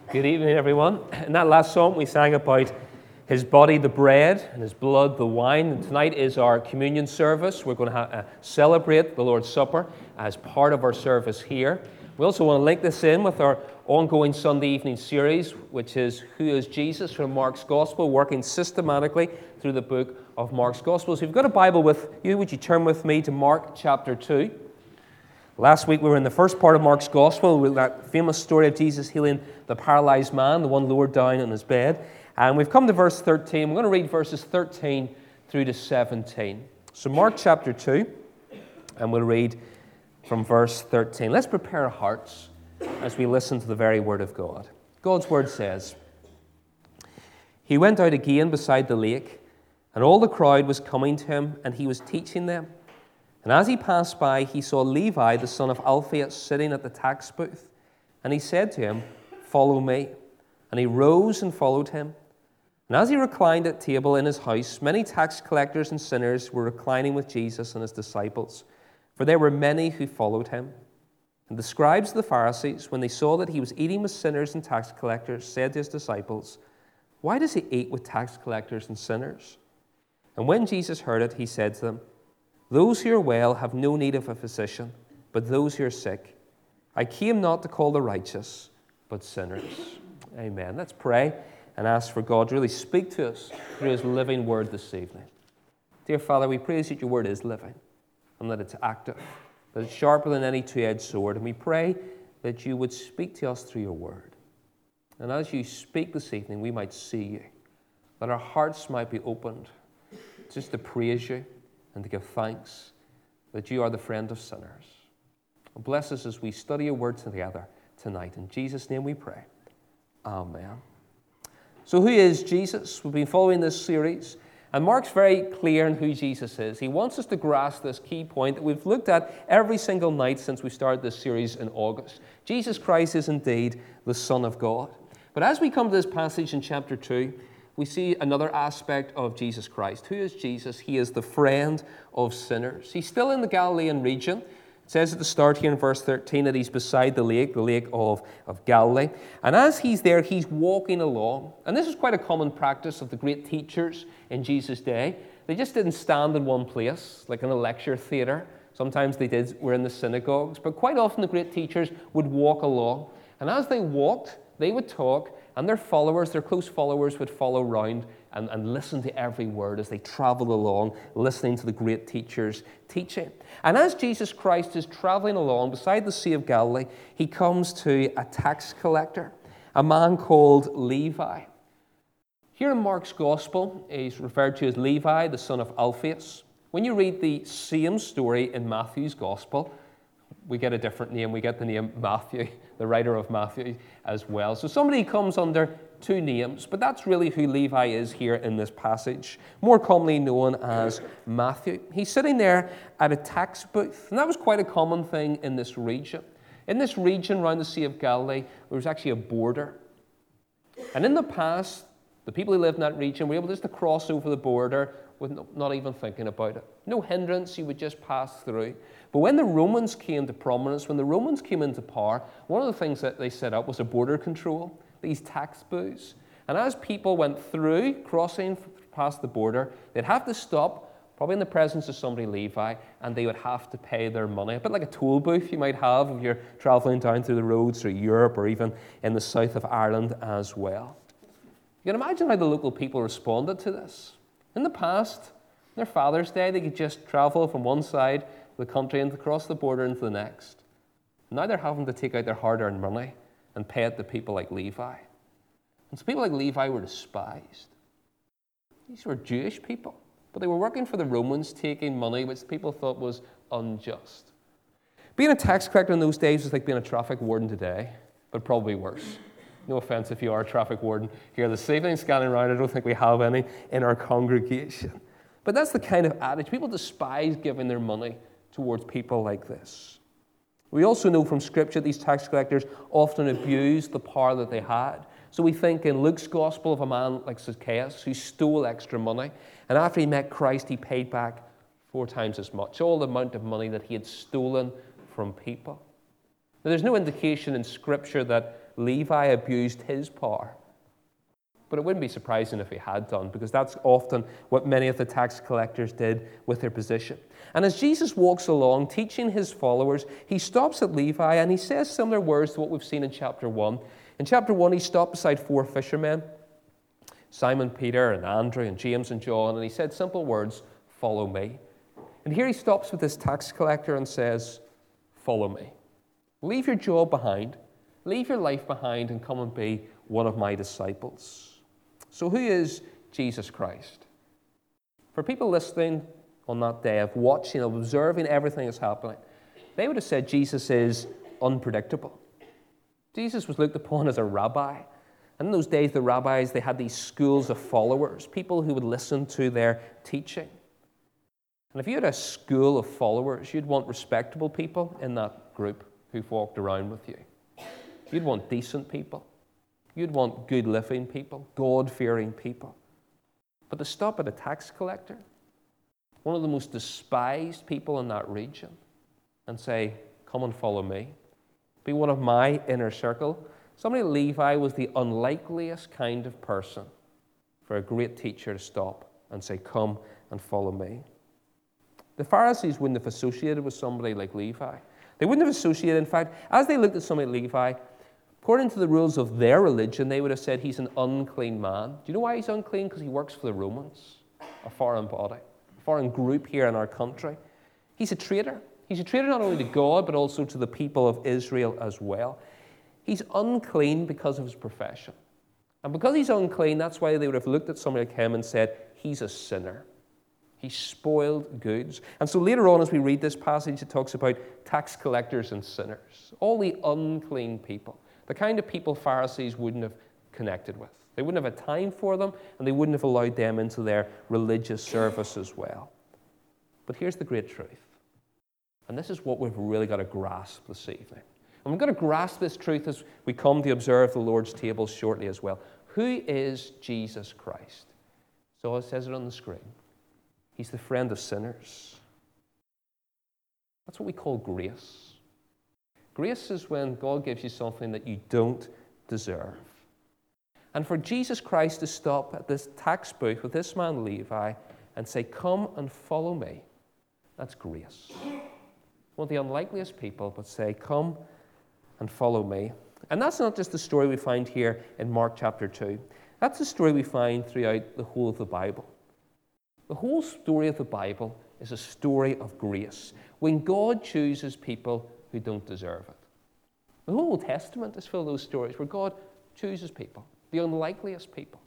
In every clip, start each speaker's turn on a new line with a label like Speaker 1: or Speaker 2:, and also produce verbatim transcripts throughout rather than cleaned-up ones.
Speaker 1: Good evening, everyone. In that last song, we sang about his body, the bread, and his blood, the wine. And tonight is our communion service. We're going to ha- uh, celebrate the Lord's Supper as part of our service here. We also want to link this in with our ongoing Sunday evening series, which is Who is Jesus? From Mark's Gospel, working systematically through the book of Mark's Gospel. So if you've got a Bible with you, would you turn with me to Mark chapter two? Last week we were in the first part of Mark's Gospel with that famous story of Jesus healing the paralyzed man, the one lowered down on his bed. And we've come to verse thirteen. We're going to read verses thirteen through to seventeen. So Mark chapter two, and we'll read from verse thirteen. Let's prepare our hearts as we listen to the very word of God. God's word says, "He went out again beside the lake, and all the crowd was coming to him, and he was teaching them. And as he passed by, he saw Levi, the son of Alphaeus, sitting at the tax booth. And he said to him, 'Follow me.' And he rose and followed him. And as he reclined at table in his house, many tax collectors and sinners were reclining with Jesus and his disciples, for there were many who followed him. And the scribes and the Pharisees, when they saw that he was eating with sinners and tax collectors, said to his disciples, 'Why does he eat with tax collectors and sinners?' And when Jesus heard it, he said to them, 'Those who are well have no need of a physician, but those who are sick. I came not to call the righteous, but sinners.'" Amen. Let's pray and ask for God to really speak to us through his living word this evening. Dear Father, we praise that your word is living and that it's active, that it's sharper than any two-edged sword. And we pray that you would speak to us through your word. And as you speak this evening, we might see you, that our hearts might be opened just to praise you and to give thanks that you are the friend of sinners. And bless us as we study your word together tonight. In Jesus' name we pray. Amen. So who is Jesus? We've been following this series, and Mark's very clear on who Jesus is. He wants us to grasp this key point that we've looked at every single night since we started this series in August. Jesus Christ is indeed the Son of God. But as we come to this passage in chapter two, we see another aspect of Jesus Christ. Who is Jesus? He is the friend of sinners. He's still in the Galilean region. It says at the start here in verse thirteen that he's beside the lake, the lake of, of Galilee. And as he's there, he's walking along. And this is quite a common practice of the great teachers in Jesus' day. They just didn't stand in one place, like in a lecture theater. Sometimes they did, were in the synagogues. But quite often the great teachers would walk along. And as they walked, they would talk, and their followers, their close followers, would follow round and, and listen to every word as they traveled along, listening to the great teachers teaching. And as Jesus Christ is traveling along beside the Sea of Galilee, he comes to a tax collector, a man called Levi. Here in Mark's Gospel, he's referred to as Levi, the son of Alphaeus. When you read the same story in Matthew's Gospel, we get a different name. We get the name Matthew, the writer of Matthew as well. So somebody comes under two names, but that's really who Levi is here in this passage, more commonly known as Matthew. He's sitting there at a tax booth, and that was quite a common thing in this region. In this region around the Sea of Galilee, there was actually a border. And in the past, the people who lived in that region were able just to cross over the border with no, not even thinking about it. No hindrance, you would just pass through. But when the Romans came to prominence, when the Romans came into power, one of the things that they set up was a border control, these tax booths. And as people went through, crossing past the border, they'd have to stop, probably in the presence of somebody, Levi, and they would have to pay their money. A bit like a toll booth you might have if you're traveling down through the roads through Europe or even in the south of Ireland as well. You can imagine how the local people responded to this. In the past, their Father's Day, they could just travel from one side of the country and across the border into the next. Now they're having to take out their hard-earned money and pay it to people like Levi. And so people like Levi were despised. These were Jewish people, but they were working for the Romans, taking money which people thought was unjust. Being a tax collector in those days was like being a traffic warden today, but probably worse. No offense if you are a traffic warden here this evening, scanning around. I don't think we have any in our congregation. But that's the kind of attitude. People despise giving their money towards people like this. We also know from Scripture these tax collectors often abused the power that they had. So we think in Luke's Gospel of a man like Zacchaeus who stole extra money, and after he met Christ, he paid back four times as much, all the amount of money that he had stolen from people. Now, there's no indication in Scripture that Levi abused his power. But it wouldn't be surprising if he had done, because that's often what many of the tax collectors did with their position. And as Jesus walks along teaching his followers, he stops at Levi and he says similar words to what we've seen in chapter one. In chapter one, he stopped beside four fishermen, Simon Peter and Andrew and James and John, and he said simple words, "Follow me." And here he stops with this tax collector and says, "Follow me. Leave your job behind, leave your life behind, and come and be one of my disciples." So who is Jesus Christ? For people listening on that day, of watching, of observing everything that's happening, they would have said Jesus is unpredictable. Jesus was looked upon as a rabbi. And in those days, the rabbis, they had these schools of followers, people who would listen to their teaching. And if you had a school of followers, you'd want respectable people in that group who walked around with you. You'd want decent people. You'd want good living people, God-fearing people. But to stop at a tax collector, one of the most despised people in that region, and say, "Come and follow me. Be one of my inner circle." Somebody like Levi was the unlikeliest kind of person for a great teacher to stop and say, "Come and follow me." The Pharisees wouldn't have associated with somebody like Levi. They wouldn't have associated, in fact, as they looked at somebody like Levi, according to the rules of their religion, they would have said he's an unclean man. Do you know why he's unclean? Because he works for the Romans, a foreign body, a foreign group here in our country. He's a traitor. He's a traitor not only to God, but also to the people of Israel as well. He's unclean because of his profession. And because he's unclean, that's why they would have looked at somebody like him and said, he's a sinner. He spoiled goods. And so later on, as we read this passage, it talks about tax collectors and sinners, all the unclean people. The kind of people Pharisees wouldn't have connected with. They wouldn't have had time for them, and they wouldn't have allowed them into their religious service as well. But here's the great truth. And this is what we've really got to grasp this evening. And we've got to grasp this truth as we come to observe the Lord's table shortly as well. Who is Jesus Christ? So it says it on the screen. He's the friend of sinners. That's what we call grace. Grace is when God gives you something that you don't deserve. And for Jesus Christ to stop at this tax booth with this man Levi and say, "Come and follow me," that's grace. One of the unlikeliest people, but say, "Come and follow me." And that's not just the story we find here in Mark chapter two. That's the story we find throughout the whole of the Bible. The whole story of the Bible is a story of grace, when God chooses people who don't deserve it. The whole Old Testament is full of those stories where God chooses people, the unlikeliest people,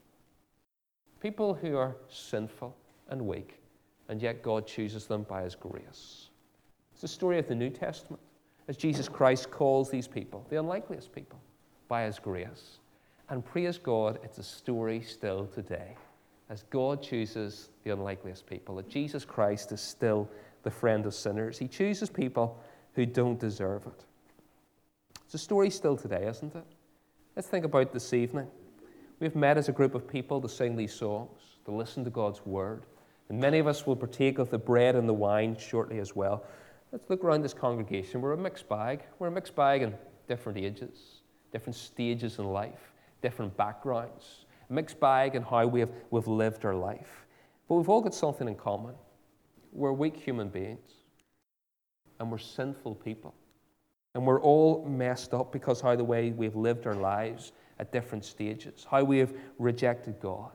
Speaker 1: people who are sinful and weak, and yet God chooses them by his grace. It's the story of the New Testament, as Jesus Christ calls these people, the unlikeliest people, by his grace. And praise God, it's a story still today, as God chooses the unlikeliest people, that Jesus Christ is still the friend of sinners. He chooses people who don't deserve it. It's a story still today, isn't it? Let's think about this evening. We've met as a group of people to sing these songs, to listen to God's word. And many of us will partake of the bread and the wine shortly as well. Let's look around this congregation. We're a mixed bag. We're a mixed bag in different ages, different stages in life, different backgrounds. A mixed bag in how we have, we've lived our life. But we've all got something in common. We're weak human beings. And we're sinful people. And we're all messed up because how the way we've lived our lives at different stages, how we have rejected God.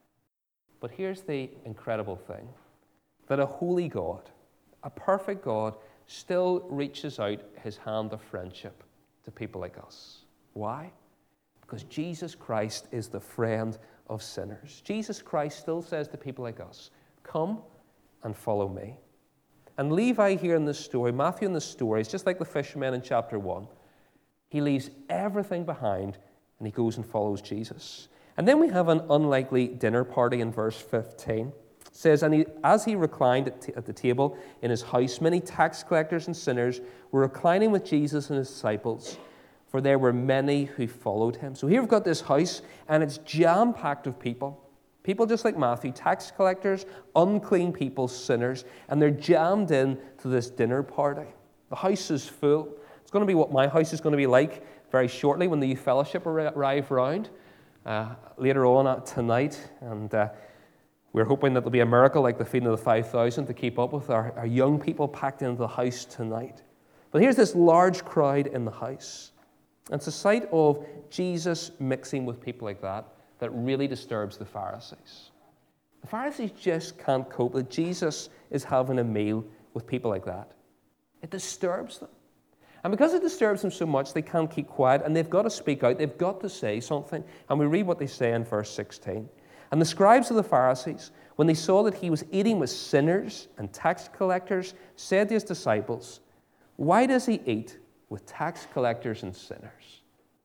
Speaker 1: But here's the incredible thing, that a holy God, a perfect God, still reaches out his hand of friendship to people like us. Why? Because Jesus Christ is the friend of sinners. Jesus Christ still says to people like us, "Come and follow me." And Levi here in this story, Matthew in this story, is just like the fisherman in chapter one. He leaves everything behind and he goes and follows Jesus. And then we have an unlikely dinner party in verse fifteen. It says, and he, as he reclined at, t- at the table in his house, many tax collectors and sinners were reclining with Jesus and his disciples, for there were many who followed him. So here we've got this house, and it's jam-packed with people. People just like Matthew, tax collectors, unclean people, sinners, and they're jammed in to this dinner party. The house is full. It's going to be what my house is going to be like very shortly when the youth fellowship ar- arrive round uh, later on tonight. And uh, we're hoping that there'll be a miracle like the feeding of the five thousand to keep up with our, our young people packed into the house tonight. But here's this large crowd in the house. And it's a sight of Jesus mixing with people like that that really disturbs the Pharisees. The Pharisees just can't cope that Jesus is having a meal with people like that. It disturbs them. And because it disturbs them so much, they can't keep quiet, and they've got to speak out. They've got to say something. And we read what they say in verse sixteen. And the scribes of the Pharisees, when they saw that he was eating with sinners and tax collectors, said to his disciples, "Why does he eat with tax collectors and sinners?"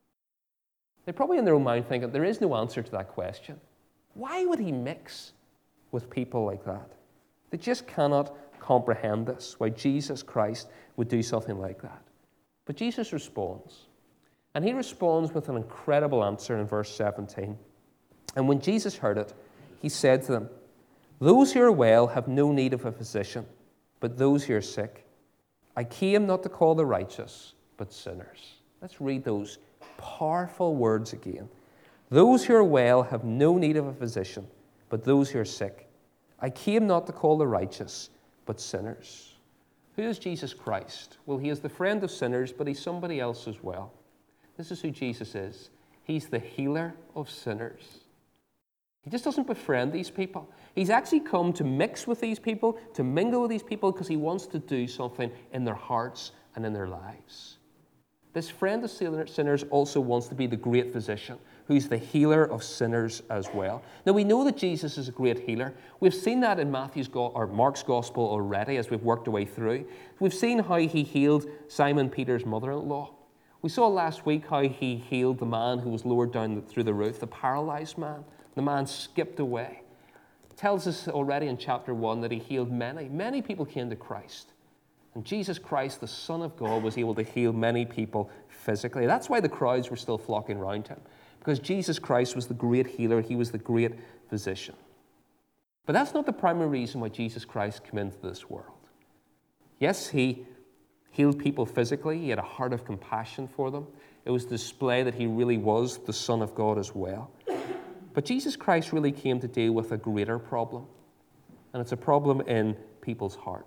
Speaker 1: They're probably in their own mind thinking, there is no answer to that question. Why would he mix with people like that? They just cannot comprehend this, why Jesus Christ would do something like that. But Jesus responds. And he responds with an incredible answer in verse seventeen. And when Jesus heard it, he said to them, "Those who are well have no need of a physician, but those who are sick. I came not to call the righteous, but sinners." Let's read those powerful words again. "Those who are well have no need of a physician, but those who are sick. I came not to call the righteous, but sinners." Who is Jesus Christ? Well, he is the friend of sinners, but he's somebody else as well. This is who Jesus is. He's the healer of sinners. He just doesn't befriend these people. He's actually come to mix with these people, to mingle with these people, because he wants to do something in their hearts and in their lives. This friend of sinners also wants to be the great physician, who's the healer of sinners as well. Now, we know that Jesus is a great healer. We've seen that in Matthew's go- or Mark's gospel already as we've worked our way through. We've seen how he healed Simon Peter's mother-in-law. We saw last week how he healed the man who was lowered down through the roof, the paralyzed man. The man skipped away. It tells us already in chapter one that he healed many. Many people came to Christ. And Jesus Christ, the Son of God, was able to heal many people physically. That's why the crowds were still flocking around him. Because Jesus Christ was the great healer. He was the great physician. But that's not the primary reason why Jesus Christ came into this world. Yes, he healed people physically. He had a heart of compassion for them. It was to display that he really was the Son of God as well. But Jesus Christ really came to deal with a greater problem. And it's a problem in people's heart.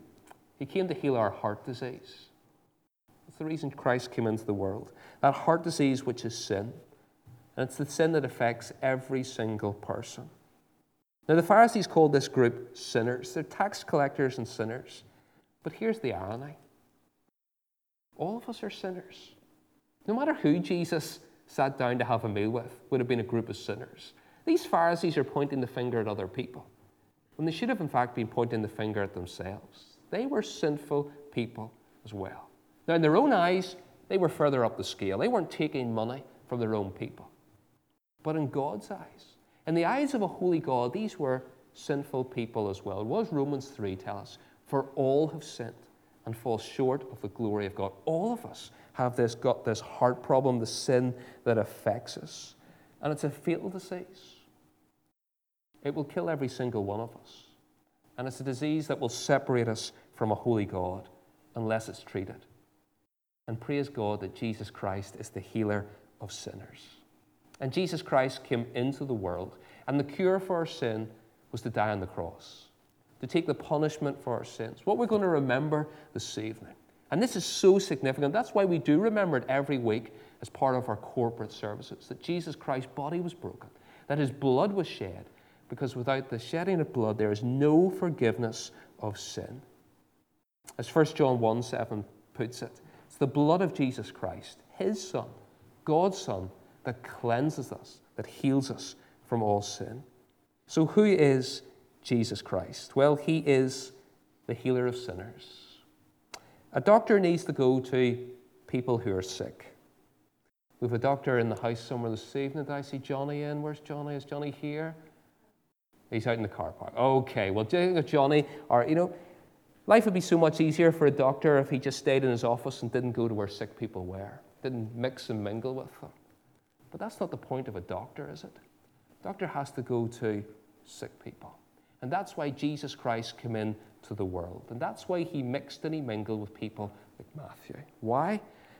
Speaker 1: He came to heal our heart disease. That's the reason Christ came into the world. That heart disease which is sin. And it's the sin that affects every single person. Now, the Pharisees called this group sinners. They're tax collectors and sinners. But here's the irony. All of us are sinners. No matter who Jesus sat down to have a meal with, would have been a group of sinners. These Pharisees are pointing the finger at other people, when they should have in fact been pointing the finger at themselves. They were sinful people as well. Now, in their own eyes, they were further up the scale. They weren't taking money from their own people. But in God's eyes, in the eyes of a holy God, these were sinful people as well. What does Romans three tell us? For all have sinned and fall short of the glory of God. All of us have this, got this heart problem, the sin that affects us. And it's a fatal disease. It will kill every single one of us. And it's a disease that will separate us from a holy God unless it's treated. And praise God that Jesus Christ is the healer of sinners. And Jesus Christ came into the world, and the cure for our sin was to die on the cross, to take the punishment for our sins. What we're going to remember this evening. And this is so significant. That's why we do remember it every week as part of our corporate services, that Jesus Christ's body was broken, that his blood was shed, because without the shedding of blood, there is no forgiveness of sin. As First John one seven puts it, it's the blood of Jesus Christ, his Son, God's Son, that cleanses us, that heals us from all sin. So who is Jesus Christ? Well, he is the healer of sinners. A doctor needs to go to people who are sick. We have a doctor in the house somewhere this evening. Did I see Johnny in? Where's Johnny? Is Johnny here? He's out in the car park. Okay, well, Johnny, or, you know, life would be so much easier for a doctor if he just stayed in his office and didn't go to where sick people were, didn't mix and mingle with them. But that's not the point of a doctor, is it? A doctor has to go to sick people. And that's why Jesus Christ came into the world. And that's why he mixed and he mingled with people like Matthew. Why?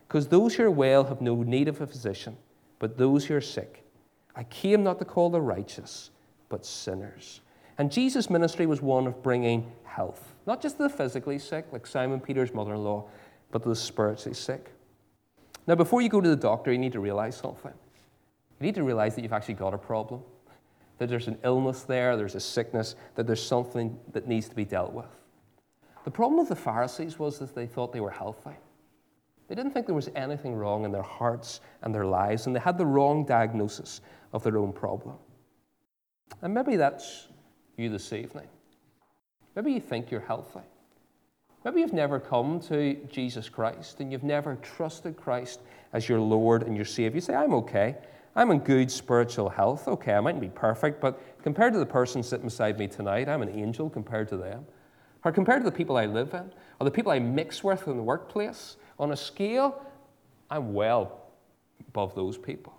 Speaker 1: Because those who are well have no need of a physician, but those who are sick. I came not to call the righteous, but sinners. And Jesus' ministry was one of bringing health, not just to the physically sick, like Simon Peter's mother-in-law, but to the spiritually sick. Now, before you go to the doctor, you need to realize something. You need to realize that you've actually got a problem, that there's an illness there, there's a sickness, that there's something that needs to be dealt with. The problem with the Pharisees was that they thought they were healthy. They didn't think there was anything wrong in their hearts and their lives, and they had the wrong diagnosis of their own problem. And maybe that's you this evening. Maybe you think you're healthy. Maybe you've never come to Jesus Christ and you've never trusted Christ as your Lord and your Savior. You say, I'm okay. I'm in good spiritual health. Okay, I mightn't be perfect, but compared to the person sitting beside me tonight, I'm an angel compared to them. Or compared to the people I live in, or the people I mix with in the workplace, on a scale, I'm well above those people.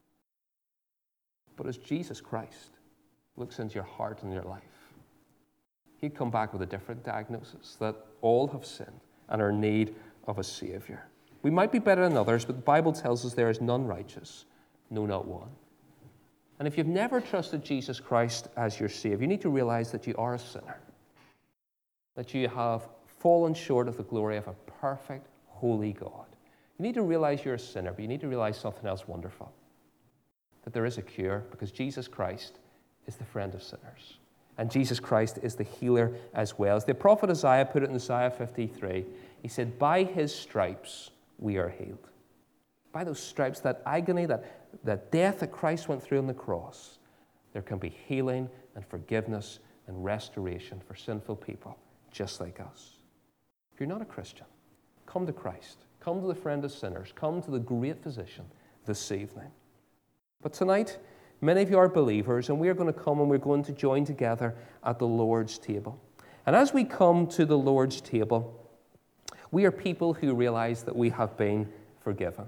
Speaker 1: But as Jesus Christ looks into your heart and your life, he'd come back with a different diagnosis, that all have sinned and are in need of a Savior. We might be better than others, but the Bible tells us there is none righteous, no, not one. And if you've never trusted Jesus Christ as your Savior, you need to realize that you are a sinner, that you have fallen short of the glory of a perfect, holy God. You need to realize you're a sinner, but you need to realize something else wonderful, that there is a cure, because Jesus Christ is the friend of sinners. And Jesus Christ is the healer as well. As the prophet Isaiah put it in Isaiah fifty-three, he said, by his stripes we are healed. By those stripes, that agony, that, that death that Christ went through on the cross, there can be healing and forgiveness and restoration for sinful people just like us. If you're not a Christian, come to Christ. Come to the friend of sinners. Come to the great physician this evening. But tonight, many of you are believers, and we are going to come and we're going to join together at the Lord's table. And as we come to the Lord's table, we are people who realize that we have been forgiven.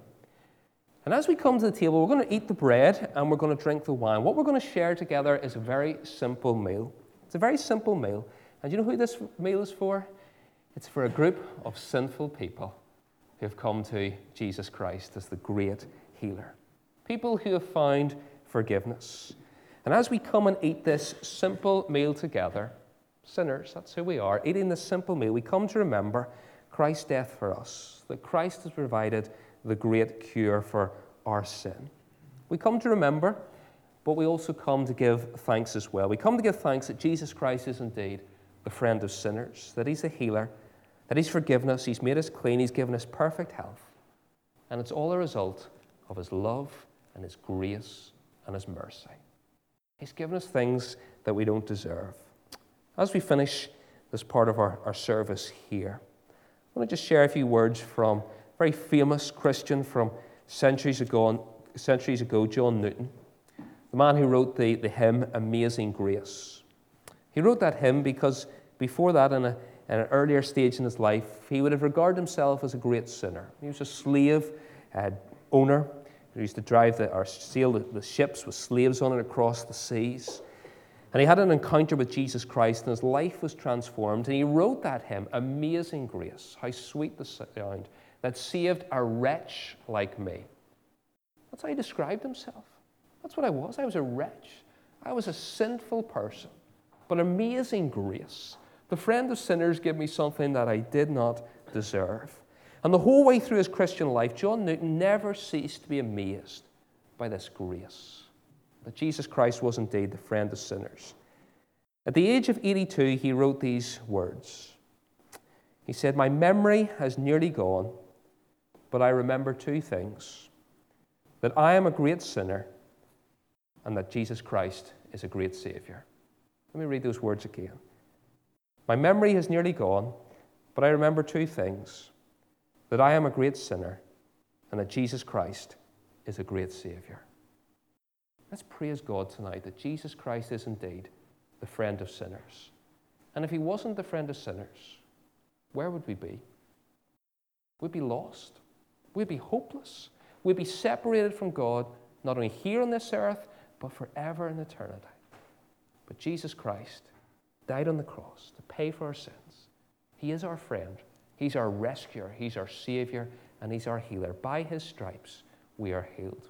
Speaker 1: And as we come to the table, we're going to eat the bread and we're going to drink the wine. What we're going to share together is a very simple meal. It's a very simple meal. And do you know who this meal is for? It's for a group of sinful people who have come to Jesus Christ as the great healer. People who have found forgiveness. And as we come and eat this simple meal together, sinners, that's who we are, eating this simple meal, we come to remember Christ's death for us, that Christ has provided the great cure for our sin. We come to remember, but we also come to give thanks as well. We come to give thanks that Jesus Christ is indeed the friend of sinners, that he's the healer, that he's forgiven us, he's made us clean, he's given us perfect health. And it's all a result of his love and his grace and his mercy. He's given us things that we don't deserve. As we finish this part of our, our service here, I want to just share a few words from a very famous Christian from centuries ago, centuries ago, John Newton, the man who wrote the, the hymn Amazing Grace. He wrote that hymn because before that, in, a, in an earlier stage in his life, he would have regarded himself as a great sinner. He was a slave uh, owner. He used to drive the, or sail the, the ships with slaves on it across the seas. And he had an encounter with Jesus Christ, and his life was transformed. And he wrote that hymn, Amazing Grace, how sweet the sound, that saved a wretch like me. That's how he described himself. That's what I was. I was a wretch. I was a sinful person. But amazing grace. The friend of sinners gave me something that I did not deserve. And the whole way through his Christian life, John Newton never ceased to be amazed by this grace, that Jesus Christ was indeed the friend of sinners. At the age of eighty-two, he wrote these words. He said, my memory has nearly gone, but I remember two things, that I am a great sinner and that Jesus Christ is a great Savior. Let me read those words again. My memory has nearly gone, but I remember two things, that I am a great sinner and that Jesus Christ is a great Savior. Let's praise God tonight that Jesus Christ is indeed the friend of sinners. And if he wasn't the friend of sinners, where would we be? We'd be lost. We'd be hopeless. We'd be separated from God, not only here on this earth, but forever in eternity. But Jesus Christ died on the cross to pay for our sins. He is our friend. He's our rescuer. He's our Savior. and He's our healer. By His stripes, we are healed.